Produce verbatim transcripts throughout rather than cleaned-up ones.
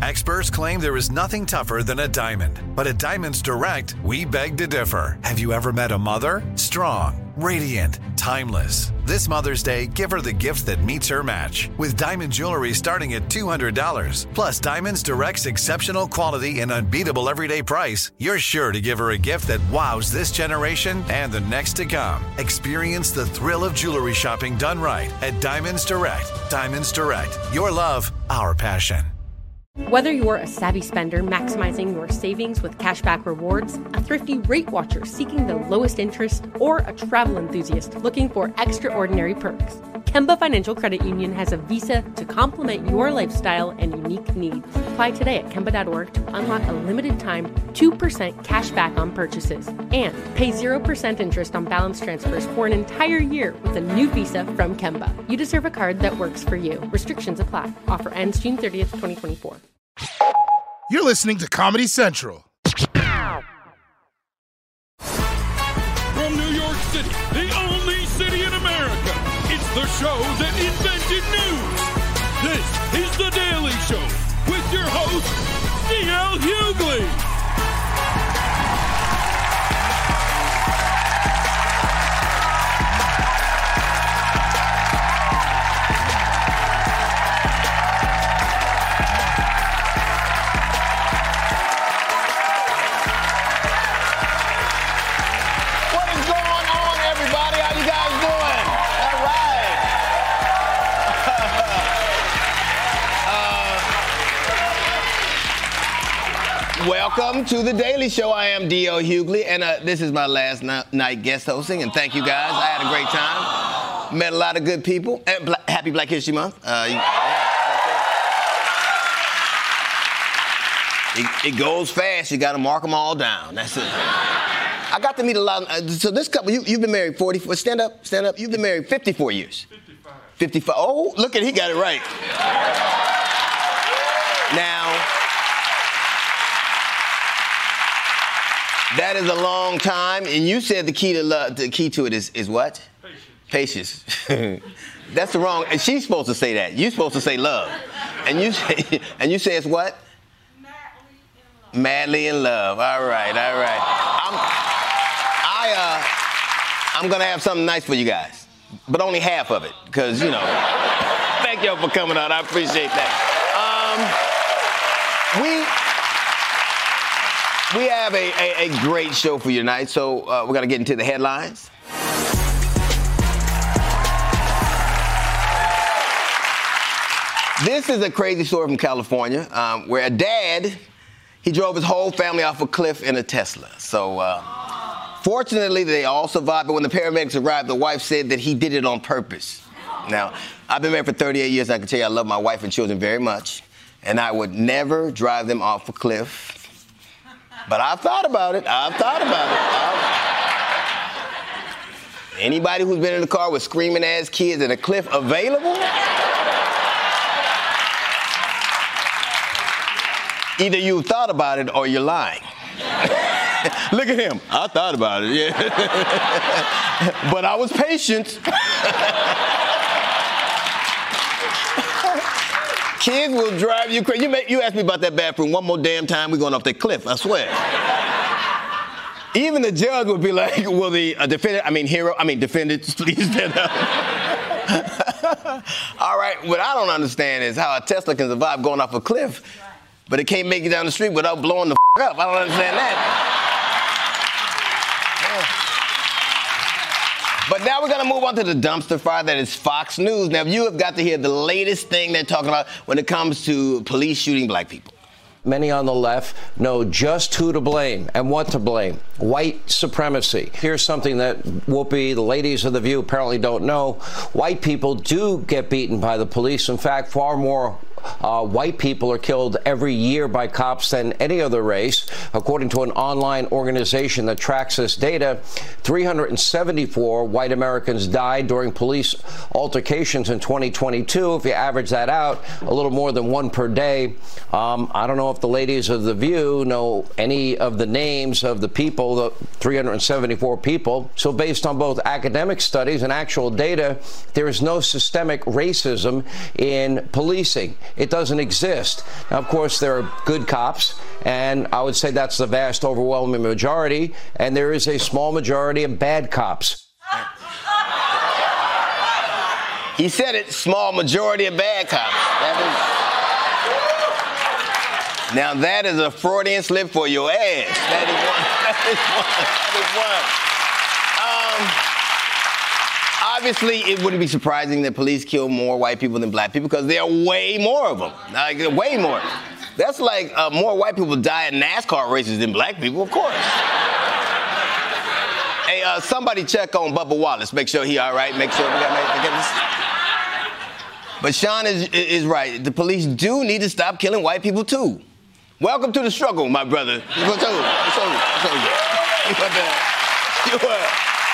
Experts claim there is nothing tougher than a diamond. But at Diamonds Direct, we beg to differ. Have you ever met a mother? Strong, radiant, timeless. This Mother's Day, give her the gift that meets her match. With diamond jewelry starting at two hundred dollars. Plus Diamonds Direct's exceptional quality and unbeatable everyday price, you're sure to give her a gift that wows this generation and the next to come. Experience the thrill of jewelry shopping done right at Diamonds Direct. Diamonds Direct. Your love, our passion. Whether you're a savvy spender maximizing your savings with cashback rewards, a thrifty rate watcher seeking the lowest interest, or a travel enthusiast looking for extraordinary perks, Kemba Financial Credit Union has a visa to complement your lifestyle and unique needs. Apply today at Kemba dot org to unlock a limited time two percent cash back on purchases and pay zero percent interest on balance transfers for an entire year with a new visa from Kemba. You deserve a card that works for you. Restrictions apply. Offer ends June thirtieth, twenty twenty-four. You're listening to Comedy Central. From New York City, the only city in America, it's the show that invented news. This is The Daily Show with your host, D L Hughley. Welcome to The Daily Show. I am D L Hughley, and uh, this is my last n- night guest hosting, and thank you guys. I had a great time. Met a lot of good people. And Bla- Happy Black History Month. Uh, you, it, it goes fast. You got to mark them all down. That's it. I got to meet a lot. Of, uh, so this couple, you, you've been married forty-four. Stand up, stand up. You've been married fifty-four years. fifty-five. fifty-five. Oh, look at he got it right. Now. That is a long time, and you said the key to love, the key to it is, is what? Patience. Patience. That's the wrong. And she's supposed to say that. You're supposed to say love, and you say, and you say it's what? Madly in love. Madly in love. All right, all right. I'm, I uh, I'm gonna have something nice for you guys, but only half of it, because you know. Thank y'all for coming out. I appreciate that. Um, we. We have a, a, a great show for you tonight, so uh, we're going to get into the headlines. This is a crazy story from California, um, where a dad, he drove his whole family off a cliff in a Tesla. So, uh, fortunately, they all survived, but when the paramedics arrived, the wife said that he did it on purpose. Now, I've been married for thirty-eight years, and I can tell you I love my wife and children very much, and I would never drive them off a cliff. But I've thought about it. I've thought about it. I've... Anybody who's been in the car with screaming ass kids and a cliff available? Either you thought about it or you're lying. Look at him. I thought about it, yeah. But I was patient. Kids will drive you crazy. You, make, you ask me about that bathroom one more damn time, we're going off that cliff, I swear. Even the judge would be like, will the uh, defendant, I mean hero, I mean defendant, please stand up. All right, what I don't understand is how a Tesla can survive going off a cliff, but it can't make it down the street without blowing the f*** up. I don't understand that. But now we're going to move on to the dumpster fire that is Fox News. Now, you have got to hear the latest thing they're talking about when it comes to police shooting black people. Many on the left know just who to blame and what to blame. White supremacy. Here's something that Whoopi, the ladies of The View, apparently don't know. White people do get beaten by the police. In fact, far more Uh, white people are killed every year by cops than any other race. According to an online organization that tracks this data, three hundred seventy-four white Americans died during police altercations in twenty twenty-two. If you average that out, a little more than one per day. Um, I don't know if the ladies of The View know any of the names of the people, the three hundred seventy-four people. So based on both academic studies and actual data, there is no systemic racism in policing. It doesn't exist. Now, of course, there are good cops, and I would say that's the vast, overwhelming majority, and there is a small majority of bad cops. He said it, small majority of bad cops. That is, now that is a Freudian slip for your ass. That is one. That is one. Um, obviously, it wouldn't be surprising that police kill more white people than black people because there are way more of them. Like, way more. That's like uh, more white people die in NASCAR races than black people, of course. Hey, uh, somebody check on Bubba Wallace. Make sure he all right. Make sure we got to get this. But Sean is, is right. The police do need to stop killing white people, too. Welcome to the struggle, my brother. It's over. It's over. It's over. You are the, you are.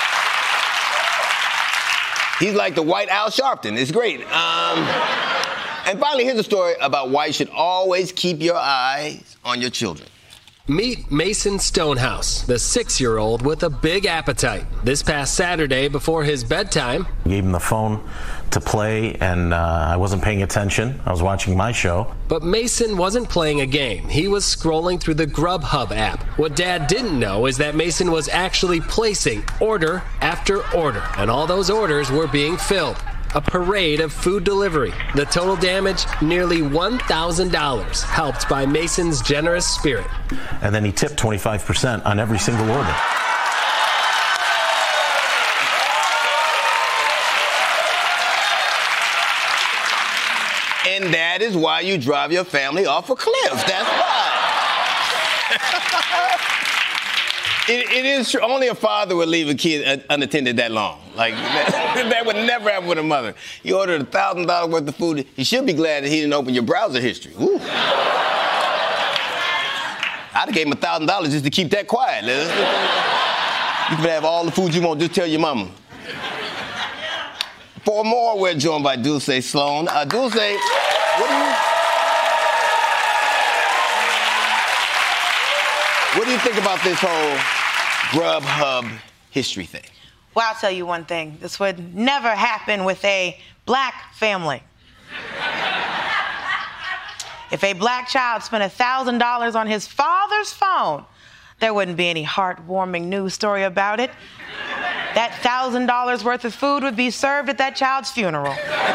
He's like the white Al Sharpton. It's great. Um, and finally, here's a story about why you should always keep your eyes on your children. Meet Mason Stonehouse, the six-year-old with a big appetite. This past Saturday, before his bedtime, I gave him the phone to play, and uh, I wasn't paying attention. I was watching my show. But Mason wasn't playing a game. He was scrolling through the Grubhub app. What Dad didn't know is that Mason was actually placing order after order, and all those orders were being filled. A parade of food delivery. The total damage, nearly one thousand dollars, helped by Mason's generous spirit. And then he tipped twenty-five percent on every single order. And that is why you drive your family off a cliff. That's why. It, it is true. Only a father would leave a kid unattended that long. Like, that, that would never happen with a mother. You ordered one thousand dollars worth of food. You should be glad that he didn't open your browser history. Ooh. I'd have gave him one thousand dollars just to keep that quiet. You can have all the food you want. Just tell your mama. For more, we're joined by Dulce Sloan. Uh, Dulce, what do you... What do you think about this whole Grubhub history thing? Well, I'll tell you one thing. This would never happen with a black family. If a black child spent one thousand dollars on his father's phone, there wouldn't be any heartwarming news story about it. That one thousand dollars worth of food would be served at that child's funeral.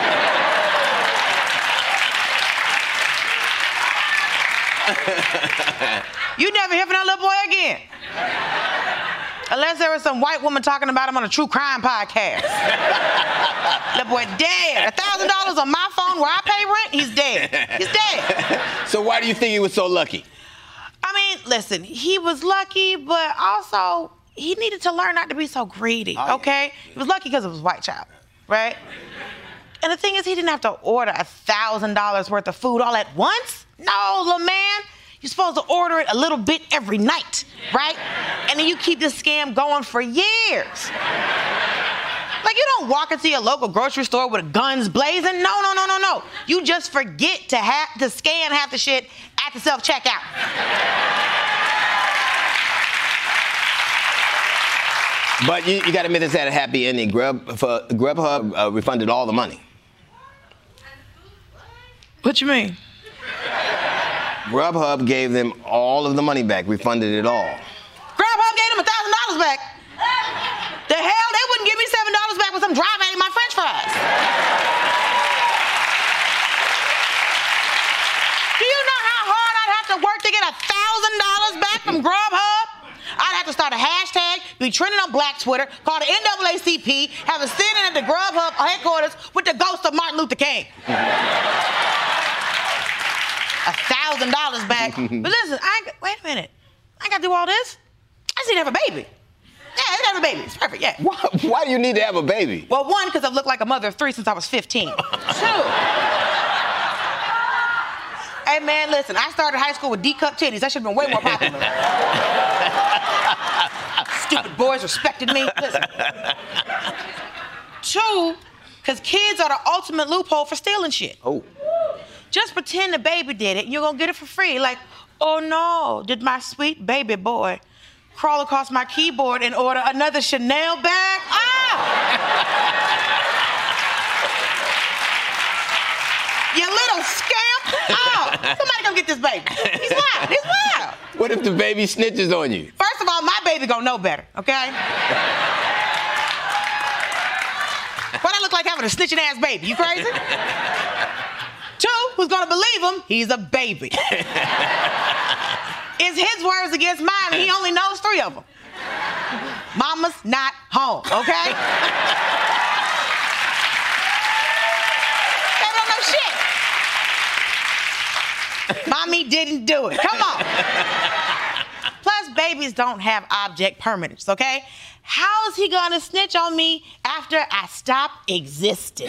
You never hear from that little boy again. Unless there was some white woman talking about him on a true crime podcast. Little boy dead. one thousand dollars on my phone where I pay rent, he's dead. He's dead. So why do you think he was so lucky? I mean, listen, he was lucky, but also he needed to learn not to be so greedy, oh, okay? Yeah. He was lucky because of his white child, right? And the thing is, he didn't have to order one thousand dollars worth of food all at once. No, little man. You're supposed to order it a little bit every night, right? And then you keep this scam going for years. Like, you don't walk into your local grocery store with guns blazing. No, no, no, no, no. You just forget to have to scan half the shit at the self-checkout. But you, you got to admit this had a happy ending. Grub, for, Grubhub uh, refunded all the money. What you mean? Grubhub gave them all of the money back, refunded it all. Grubhub gave them one thousand dollars back? The hell? They wouldn't give me seven dollars back when I'm driving at my french fries. Do you know how hard I'd have to work to get one thousand dollars back from Grubhub? I'd have to start a hashtag, be trending on Black Twitter, call the N double A C P, have a stand-in at the Grubhub headquarters with the ghost of Martin Luther King. A thousand dollars back. But listen, I wait a minute. I got to do all this? I just need to have a baby. Yeah, I need to have a baby. It's perfect, yeah. Why, why do you need to have a baby? Well, one, because I've looked like a mother of three since I was fifteen. Two. Hey, man, listen, I started high school with D-cup titties. That should have been way more popular. Stupid boys respected me. Listen. Two, because kids are the ultimate loophole for stealing shit. Oh. Just pretend the baby did it, and you're gonna get it for free. Like, oh no, did my sweet baby boy crawl across my keyboard and order another Chanel bag? Ah! You little scamp. Oh, somebody come get this baby. He's wild. He's wild. What if the baby snitches on you? First of all, my baby gonna know better, okay? What I look like having a snitching ass baby? You crazy? Two, who's gonna believe him? He's a baby. It's his words against mine, and he only knows three of them. Mama's not home, okay? They don't know shit. Mommy didn't do it. Come on. Plus, babies don't have object permanence, okay? How is he gonna snitch on me after I stop existing?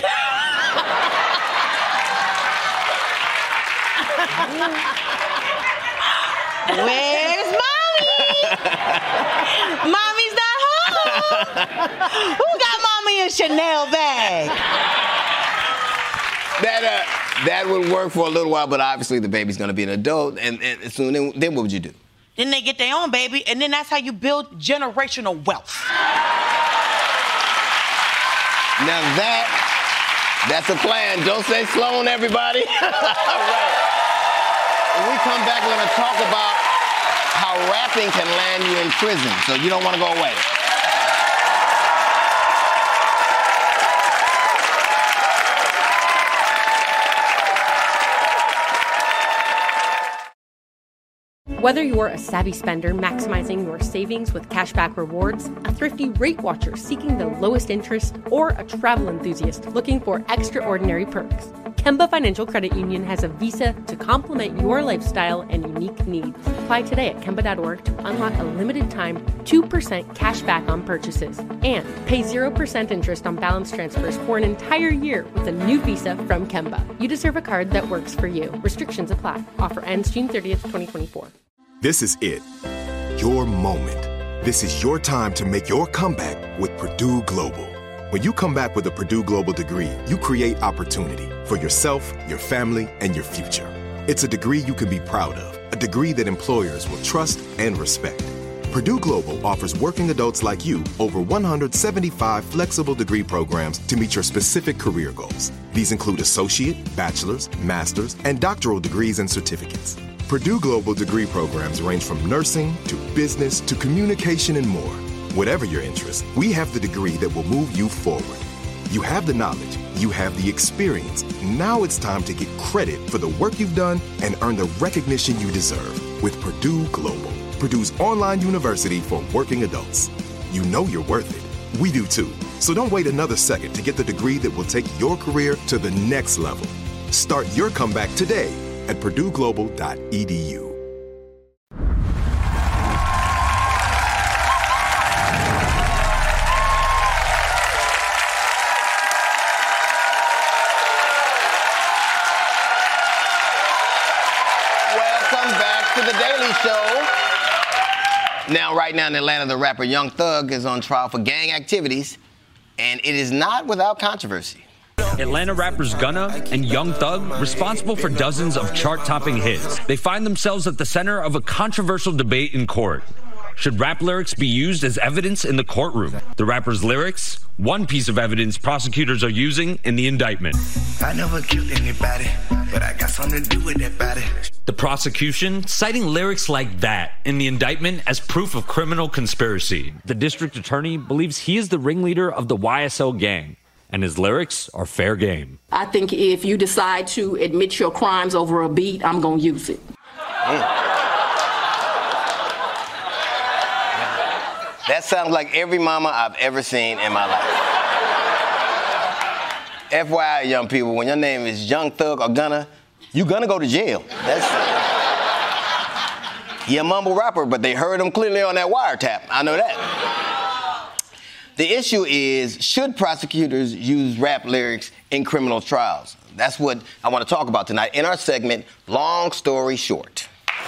Where's mommy? Mommy's not home. Who got mommy a Chanel bag? That uh, that would work for a little while, but obviously the baby's gonna be an adult, and, and soon then, then what would you do? Then they get their own baby, and then that's how you build generational wealth. Now that that's a plan. Don't say Sloan, everybody. All right. When we come back, we're gonna talk about how rapping can land you in prison, so you don't want to go away. Whether you're a savvy spender maximizing your savings with cashback rewards, a thrifty rate watcher seeking the lowest interest, or a travel enthusiast looking for extraordinary perks, Kemba Financial Credit Union has a visa to complement your lifestyle and unique needs. Apply today at Kemba dot org to unlock a limited time two percent cash back on purchases and pay zero percent interest on balance transfers for an entire year with a new visa from Kemba. You deserve a card that works for you. Restrictions apply. Offer ends June thirtieth, twenty twenty-four. This is it. Your moment. This is your time to make your comeback with Purdue Global. When you come back with a Purdue Global degree, you create opportunity for yourself, your family, and your future. It's a degree you can be proud of, a degree that employers will trust and respect. Purdue Global offers working adults like you over one hundred seventy-five flexible degree programs to meet your specific career goals. These include associate, bachelor's, master's, and doctoral degrees and certificates. Purdue Global degree programs range from nursing to business to communication and more. Whatever your interest, we have the degree that will move you forward. You have the knowledge, you have the experience. Now it's time to get credit for the work you've done and earn the recognition you deserve with Purdue Global, Purdue's online university for working adults. You know you're worth it. We do too. So don't wait another second to get the degree that will take your career to the next level. Start your comeback today at purdue global dot e d u. Welcome back to The Daily Show. Now, right now in Atlanta, the rapper Young Thug is on trial for gang activities, and it is not without controversy. Atlanta rappers Gunna and Young Thug, responsible for dozens of chart-topping hits. They find themselves at the center of a controversial debate in court. Should rap lyrics be used as evidence in the courtroom? The rapper's lyrics, one piece of evidence prosecutors are using in the indictment. I never killed anybody, but I got something to do with that body. The prosecution citing lyrics like that in the indictment as proof of criminal conspiracy. The district attorney believes he is the ringleader of the Y S L gang, and his lyrics are fair game. I think if you decide to admit your crimes over a beat, I'm going to use it. Mm. That sounds like every mama I've ever seen in my life. F Y I, young people, when your name is Young Thug or Gunna, you gonna go to jail. That's he a mumble rapper, but they heard him clearly on that wiretap. I know that. The issue is, should prosecutors use rap lyrics in criminal trials? That's what I want to talk about tonight in our segment, Long Story Short.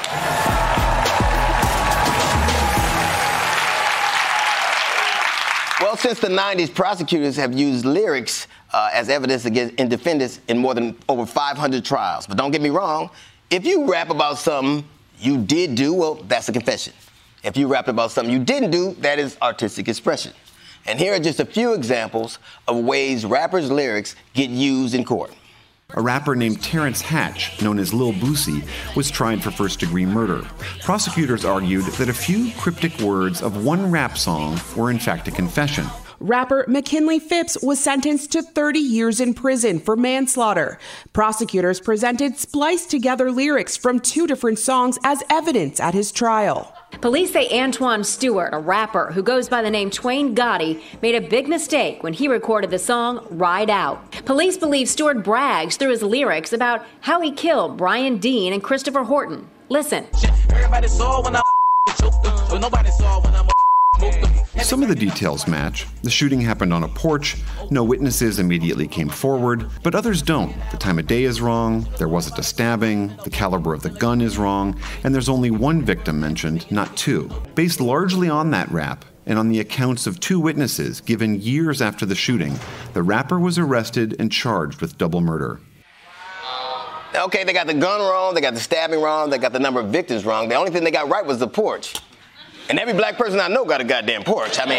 Well, since the nineties, prosecutors have used lyrics uh, as evidence against in defendants in more than over five hundred trials. But don't get me wrong, if you rap about something you did do, well, that's a confession. If you rap about something you didn't do, that is artistic expression. And here are just a few examples of ways rappers' lyrics get used in court. A rapper named Terrence Hatch, known as Lil Boosie, was tried for first-degree murder. Prosecutors argued that a few cryptic words of one rap song were in fact a confession. Rapper McKinley Phipps was sentenced to thirty years in prison for manslaughter. Prosecutors presented spliced-together lyrics from two different songs as evidence at his trial. Police say Antoine Stewart, a rapper who goes by the name Twain Gotti, made a big mistake when he recorded the song Ride Out. Police believe Stewart brags through his lyrics about how he killed Brian Dean and Christopher Horton. Listen. Everybody saw when I choked them, but nobody saw when I moved them. Some of the details match. The shooting happened on a porch. No witnesses immediately came forward, but others don't. The time of day is wrong, there wasn't a stabbing, the caliber of the gun is wrong, and there's only one victim mentioned, not two. Based largely on that rap, and on the accounts of two witnesses given years after the shooting, the rapper was arrested and charged with double murder. Okay, they got the gun wrong, they got the stabbing wrong, they got the number of victims wrong. The only thing they got right was the porch. And every black person I know got a goddamn porch. I mean,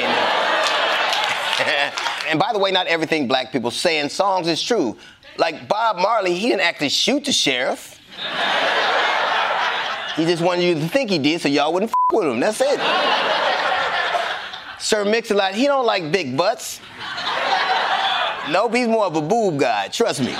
and by the way, not everything black people say in songs is true. Like Bob Marley, he didn't actually shoot the sheriff. He just wanted you to think he did so y'all wouldn't f*** with him. That's it. Sir Mix-a-Lot, he don't like big butts. Nope, he's more of a boob guy, trust me.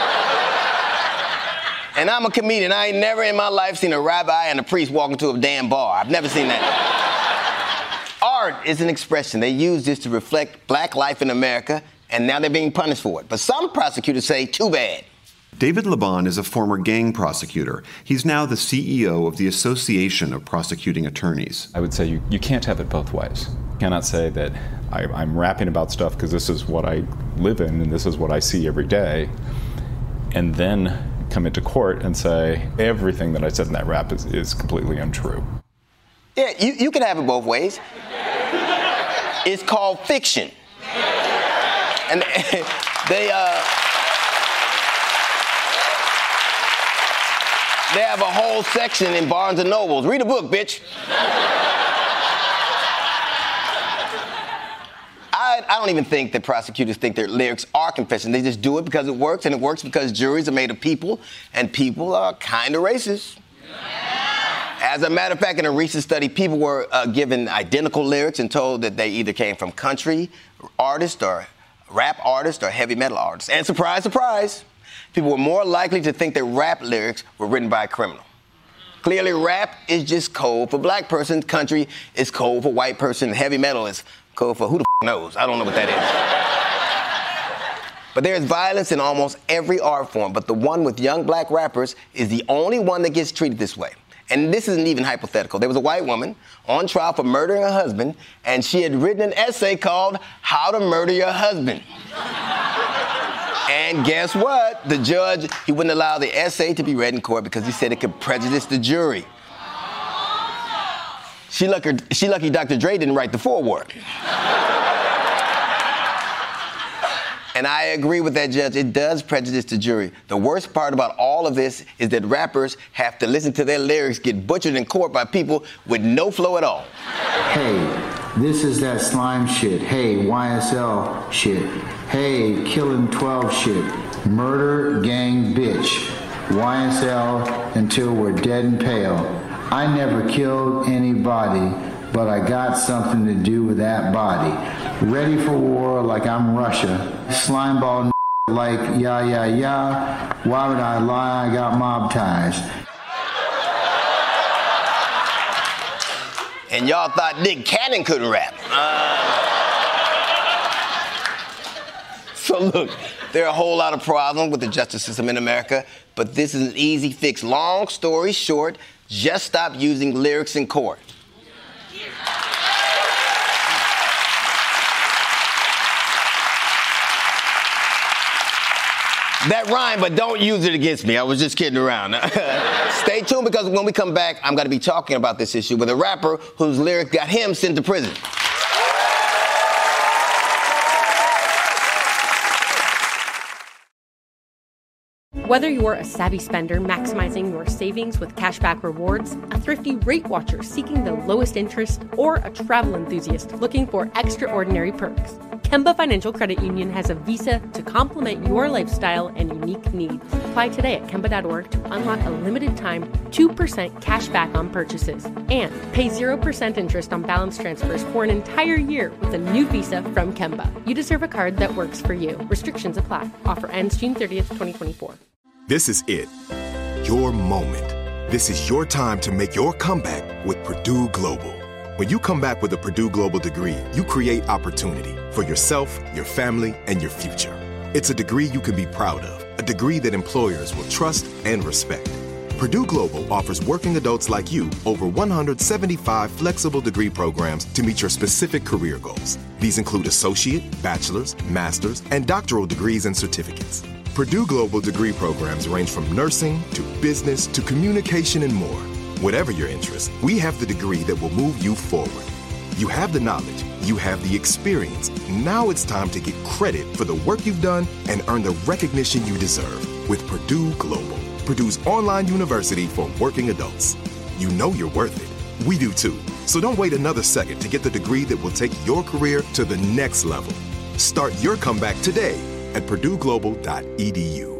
And I'm a comedian. I ain't never in my life seen a rabbi and a priest walk into a damn bar. I've never seen that. Art is an expression. They use this to reflect black life in America, and now they're being punished for it. But some prosecutors say, too bad. David Laban is a former gang prosecutor. He's now the C E O of the Association of Prosecuting Attorneys. I would say you, you can't have it both ways. You cannot say that I, I'm rapping about stuff because this is what I live in and this is what I see every day, and then come into court and say everything that I said in that rap is, is completely untrue. Yeah, you, you can have it both ways. It's called fiction. And they, uh, they have a whole section in Barnes and Nobles. Read a book, bitch. I, I don't even think that prosecutors think their lyrics are confession. They just do it because it works, and it works because juries are made of people, and people are kind of racist. As a matter of fact, in a recent study, people were uh, given identical lyrics and told that they either came from country artists or rap artists or heavy metal artists. And surprise, surprise, people were more likely to think that rap lyrics were written by a criminal. Clearly, rap is just code for black person. Country is code for white person. Heavy metal is code for who the f*** knows. I don't know what that is. But there is violence in almost every art form, but the one with young black rappers is the only one that gets treated this way. And this isn't even hypothetical. There was a white woman on trial for murdering her husband, and she had written an essay called How to Murder Your Husband. And guess what? The judge, he wouldn't allow the essay to be read in court because he said it could prejudice the jury. She lucky, she lucky Doctor Dre didn't write the foreword. And I agree with that judge. It does prejudice the jury. The worst part about all of this is that rappers have to listen to their lyrics get butchered in court by people with no flow at all. Hey, this is that slime shit. Hey, Y S L shit. Hey, killing twelve shit. Murder, gang, bitch. Y S L until we're dead and pale. I never killed anybody, but I got something to do with that body. Ready for war like I'm Russia. Slimeball like yeah, yeah, yeah. Why would I lie? I got mob ties. And y'all thought Nick Cannon couldn't rap. Uh... So look, there are a whole lot of problems with the justice system in America, but this is an easy fix. Long story short, just stop using lyrics in court. That rhyme, but don't use it against me. I was just kidding around. Stay tuned, because when we come back, I'm going to be talking about this issue with a rapper whose lyrics got him sent to prison. Whether you're a savvy spender maximizing your savings with cashback rewards, a thrifty rate watcher seeking the lowest interest, or a travel enthusiast looking for extraordinary perks, Kemba Financial Credit Union has a visa to complement your lifestyle and unique needs. Apply today at Kemba dot org to unlock a limited time two percent cash back on purchases and pay zero percent interest on balance transfers for an entire year with a new visa from Kemba. You deserve a card that works for you. Restrictions apply. Offer ends June thirtieth, twenty twenty-four. This is it. Your moment. This is your time to make your comeback with Purdue Global. When you come back with a Purdue Global degree, you create opportunity for yourself, your family, and your future. It's a degree you can be proud of, a degree that employers will trust and respect. Purdue Global offers working adults like you over one hundred seventy-five flexible degree programs to meet your specific career goals. These include associate, bachelor's, master's, and doctoral degrees and certificates. Purdue Global degree programs range from nursing to business to communication and more. Whatever your interest, we have the degree that will move you forward. You have the knowledge, you have the experience. Now it's time to get credit for the work you've done and earn the recognition you deserve with Purdue Global, Purdue's online university for working adults. You know you're worth it. We do too. So don't wait another second to get the degree that will take your career to the next level. Start your comeback today at purdue global dot e d u.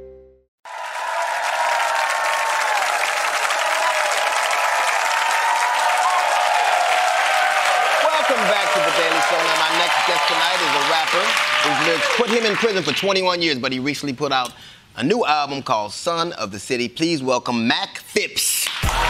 Welcome back to The Daily Show. Now, my next guest tonight is a rapper whose lyrics put him in prison for twenty-one years, but he recently put out a new album called Son of the City. Please welcome Mac Phipps.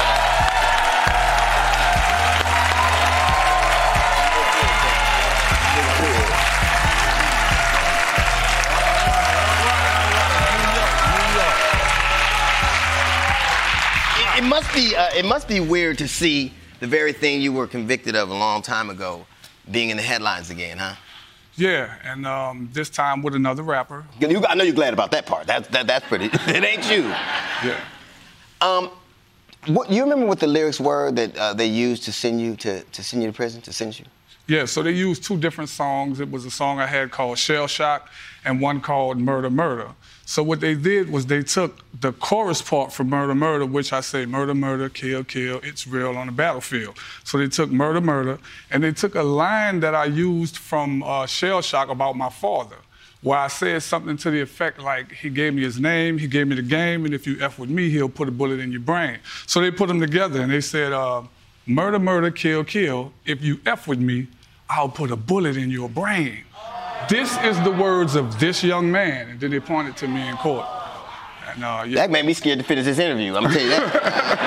It must be uh, it must be weird to see the very thing you were convicted of a long time ago being in the headlines again, huh? Yeah, and um, this time with another rapper. You, I know you're glad about that part. That, that that's pretty. It ain't you. Yeah. Um, what you remember what the lyrics were that uh, they used to send you to to send you to prison to send you? Yeah, so they used two different songs. It was a song I had called Shell Shock and one called Murder Murder. So what they did was they took the chorus part for Murder Murder, which I say murder, murder, kill, kill, it's real on the battlefield. So they took Murder Murder, and they took a line that I used from uh, Shell Shock about my father, where I said something to the effect like, he gave me his name, he gave me the game, and if you F with me, he'll put a bullet in your brain. So they put them together, and they said, uh, murder, murder, kill, kill, if you F with me, I'll put a bullet in your brain. This is the words of this young man. And then they pointed to me in court. And, uh, yeah. That made me scared to finish this interview, I'm gonna tell you that.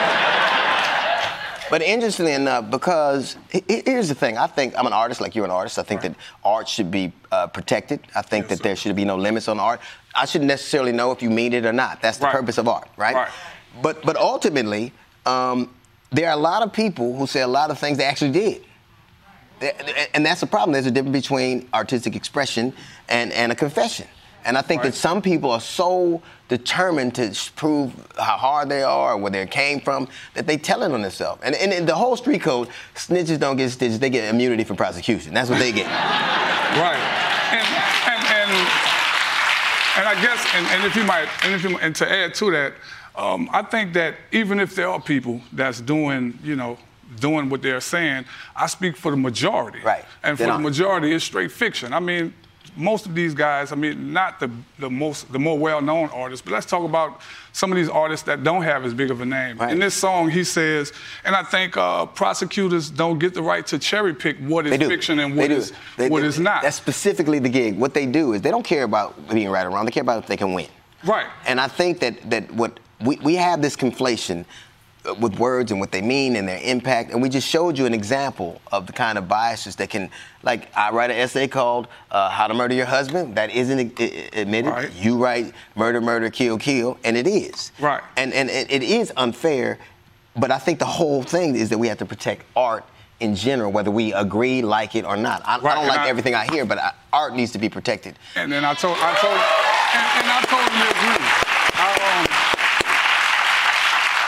But interestingly enough, because here's the thing, I think I'm an artist like you're an artist. I think that art should be uh, protected. I think yes, that sir. there should be no limits on art. I shouldn't necessarily know if you mean it or not. That's the right. purpose of art, right? right. But, but ultimately, um, there are a lot of people who say a lot of things they actually did. And that's the problem. There's a difference between artistic expression and, and a confession. And I think right. that some people are so determined to prove how hard they are or where they came from that they tell it on themselves. And, and in the whole street code, snitches don't get stitches. They get immunity from prosecution. That's what they get. Right. And, and, and, and I guess, and, and if you might, and, if you, and to add to that, um, I think that even if there are people that's doing, you know, doing what they're saying, I speak for the majority. Right. And for the majority, it's straight fiction. I mean, most of these guys, I mean, not the, the most, the more well-known artists, but let's talk about some of these artists that don't have as big of a name. Right. In this song, he says, and I think uh, prosecutors don't get the right to cherry pick what is fiction and what is they, what they, is not. That's specifically the gig. What they do is they don't care about being right or wrong. They care about if they can win. Right. And I think that that what we, we have this conflation with words and what they mean and their impact. And we just showed you an example of the kind of biases that can, like I write an essay called uh, How to Murder Your Husband. That isn't I- admitted. Right. You write murder, murder, kill, kill, and it is. Right. And, and it, it is unfair, but I think the whole thing is that we have to protect art in general, whether we agree, like it or not. I, right. I don't and like I, everything I hear, but I, art needs to be protected. And then I told, I told, and, and I totally agree. I, um,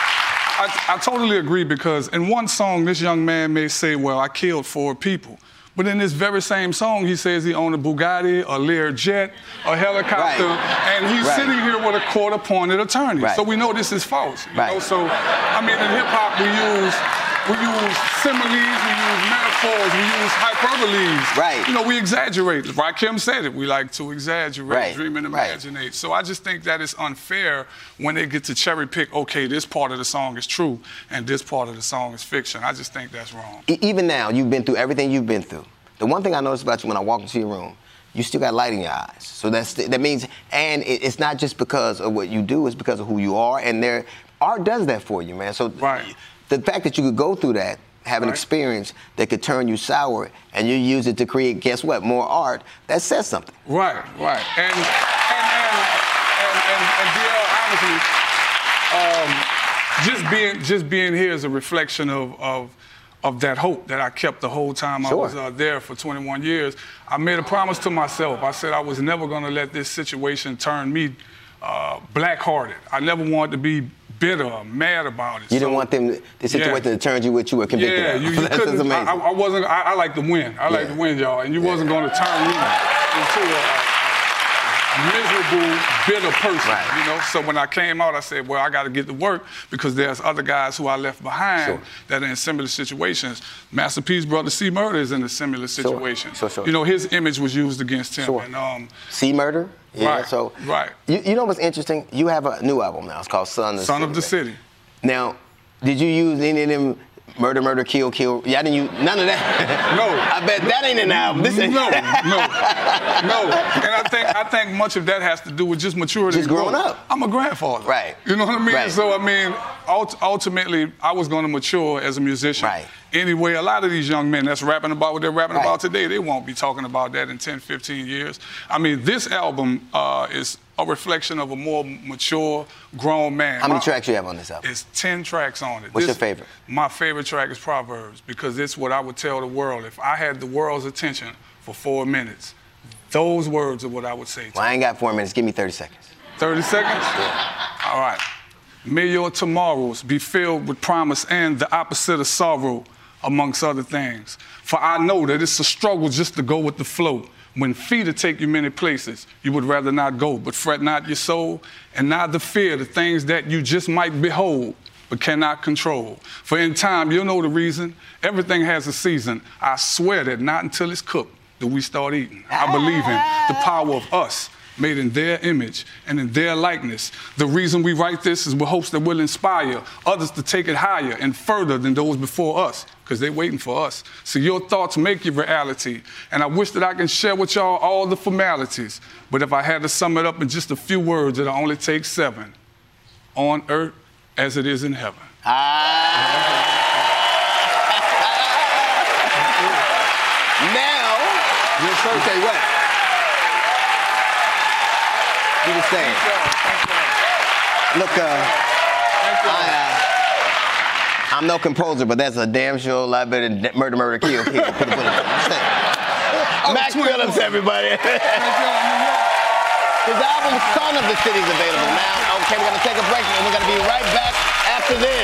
I, I totally agree because in one song, this young man may say, well, I killed four people. But in this very same song, he says he owned a Bugatti, a Learjet, a helicopter, Right. and he's Right. sitting here with a court-appointed attorney. Right. So we know this is false. You Right. know? So, I mean, in hip-hop, we use we use similes, we use metaphors, we use hyperboles. Right. You know, we exaggerate. Rakim said it. We like to exaggerate, Right. dream and Right. imaginate. So I just think that it's unfair when they get to cherry pick, okay, this part of the song is true and this part of the song is fiction. I just think that's wrong. E- even now, you've been through everything you've been through. The one thing I noticed about you when I walk into your room, you still got light in your eyes. So that's that means, and it, it's not just because of what you do, it's because of who you are. And there, art does that for you, man. So right. the fact that you could go through that, have an Right. experience that could turn you sour, and you use it to create, guess what, more art, that says something. Right, right. And, and, and, and, and, and D L, honestly, um, just being just being here is a reflection of, of of that hope that I kept the whole time I Sure. was uh, there for twenty-one years. I made a promise to myself. I said I was never going to let this situation turn me uh, black-hearted. I never wanted to be bitter or mad about it. You So- didn't want them, the situation Yeah. to turn you what you were convicted Yeah, of. you, you That's couldn't. amazing. I, I wasn't. I, I like to win. I like Yeah. to win, y'all, and you wasn't going to turn me into a, a miserable, bitter person. Right. You know. So when I came out, I said, "Well, I got to get to work because there's other guys who I left behind Sure. that are in similar situations." Master P's brother C Murder is in a similar situation. Sure, sure. You know, his image was used against him. Sure. And, um, C Murder? Yeah, Right, so right. You, you know what's interesting? You have a new album now. It's called Son of the Son City. of the City. Now, did you use any of them murder, murder, kill, kill? Yeah, I didn't use none of that. No. I bet that ain't in the album. This ain't No, no, no. And I think I think much of that has to do with just maturity. Just and growing growth. up. I'm a grandfather. Right. You know what I mean? Right. So I mean, ult- ultimately, I was going to mature as a musician. Right. Anyway, a lot of these young men that's rapping about what they're rapping Right. about today, they won't be talking about that in ten, fifteen years. I mean, this album uh, is a reflection of a more mature, grown man. How many My- tracks you have on this album? It's ten tracks on it. What's This- your favorite? My favorite track is Proverbs because it's what I would tell the world. If I had the world's attention for four minutes, those words are what I would say to Well, I ain't got four minutes. Give me thirty seconds. thirty seconds? All right. May your tomorrows be filled with promise and the opposite of sorrow, amongst other things. For I know that it's a struggle just to go with the flow. When feet will take you many places, you would rather not go. But fret not your soul, and neither fear the things that you just might behold, but cannot control. For in time, you'll know the reason. Everything has a season. I swear that not until it's cooked do we start eating. I believe in the power of us, made in their image and in their likeness. The reason we write this is with hopes that will inspire others to take it higher and further than those before us, because they're waiting for us. So your thoughts make your reality, and I wish that I can share with y'all all the formalities, but if I had to sum it up in just a few words, it'll only take seven. On earth as it is in heaven. Now, yes, sir. I'll tell you what. You were saying. Look, uh, I, uh, I'm no composer, but that's a damn sure a lot better than Murder, Murder, Kill, Kill. Put a bullet in it. I'm saying. Mac Phillips, everybody. His album Son of the City is available now. Okay, we're gonna take a break and we're gonna be right back after this.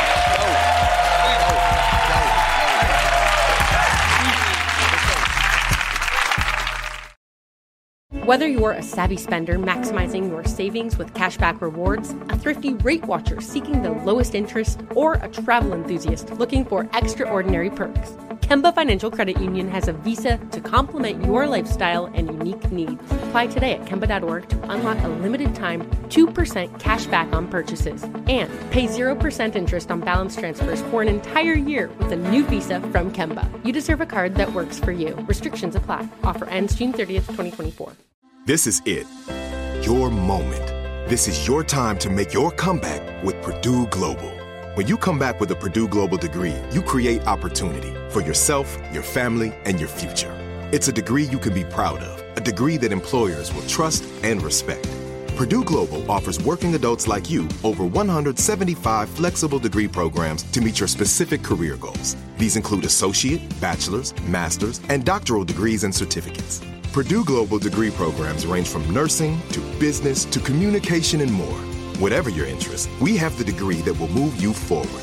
Whether you're a savvy spender maximizing your savings with cashback rewards, a thrifty rate watcher seeking the lowest interest, or a travel enthusiast looking for extraordinary perks, Kemba Financial Credit Union has a visa to complement your lifestyle and unique needs. Apply today at Kemba dot org to unlock a limited time two percent cash back on purchases and pay zero percent interest on balance transfers for an entire year with a new visa from Kemba. You deserve a card that works for you. Restrictions apply. Offer ends June thirtieth, twenty twenty-four. This is it. Your moment. This is your time to make your comeback with Purdue Global. When you come back with a Purdue Global degree, you create opportunity for yourself, your family, and your future. It's a degree you can be proud of, a degree that employers will trust and respect. Purdue Global offers working adults like you over one hundred seventy-five flexible degree programs to meet your specific career goals. These include associate, bachelor's, master's, and doctoral degrees and certificates. Purdue Global degree programs range from nursing to business to communication and more. Whatever your interest, we have the degree that will move you forward.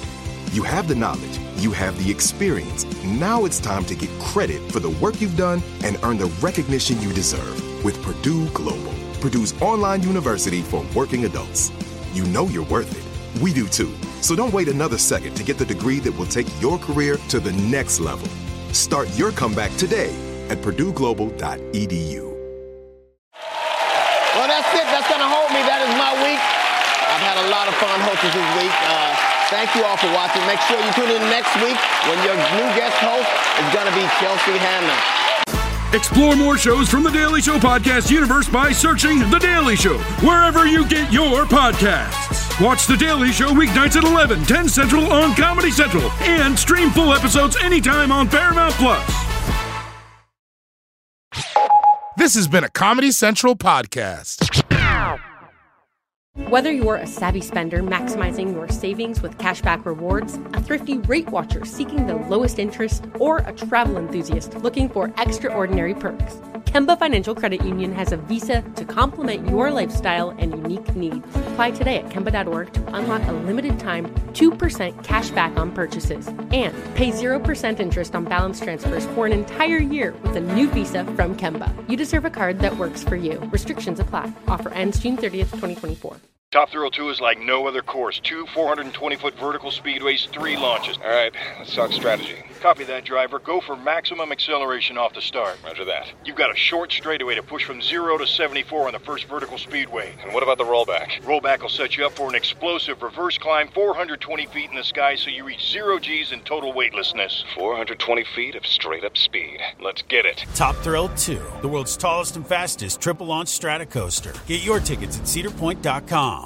You have the knowledge, you have the experience. Now it's time to get credit for the work you've done and earn the recognition you deserve with Purdue Global, Purdue's online university for working adults. You know you're worth it. We do too. So don't wait another second to get the degree that will take your career to the next level. Start your comeback today at purdue global dot e d u. Well, that's it. That's going to hold me. That is my week. I've had a lot of fun hosting this week. Uh, thank you all for watching. Make sure you tune in next week when your new guest host is going to be Chelsea Handler. Explore more shows from The Daily Show podcast universe by searching The Daily Show wherever you get your podcasts. Watch The Daily Show weeknights at eleven, ten Central on Comedy Central and stream full episodes anytime on Paramount Plus. This has been a Comedy Central podcast. Whether you're a savvy spender maximizing your savings with cashback rewards, a thrifty rate watcher seeking the lowest interest, or a travel enthusiast looking for extraordinary perks, Kemba Financial Credit Union has a visa to complement your lifestyle and unique needs. Apply today at Kemba dot org to unlock a limited time two percent cash back on purchases and pay zero percent interest on balance transfers for an entire year with a new visa from Kemba. You deserve a card that works for you. Restrictions apply. Offer ends June thirtieth, twenty twenty-four. Top Thrill two is like no other course. Two four hundred twenty foot vertical speedways, three launches. All right, let's talk strategy. Copy that, driver. Go for maximum acceleration off the start. Roger that. You've got a short straightaway to push from zero to seventy-four on the first vertical speedway. And what about the rollback? Rollback will set you up for an explosive reverse climb four hundred twenty feet in the sky so you reach zero G's in total weightlessness. four hundred twenty feet of straight-up speed. Let's get it. Top Thrill two, the world's tallest and fastest triple-launch strata coaster. Get your tickets at cedar point dot com.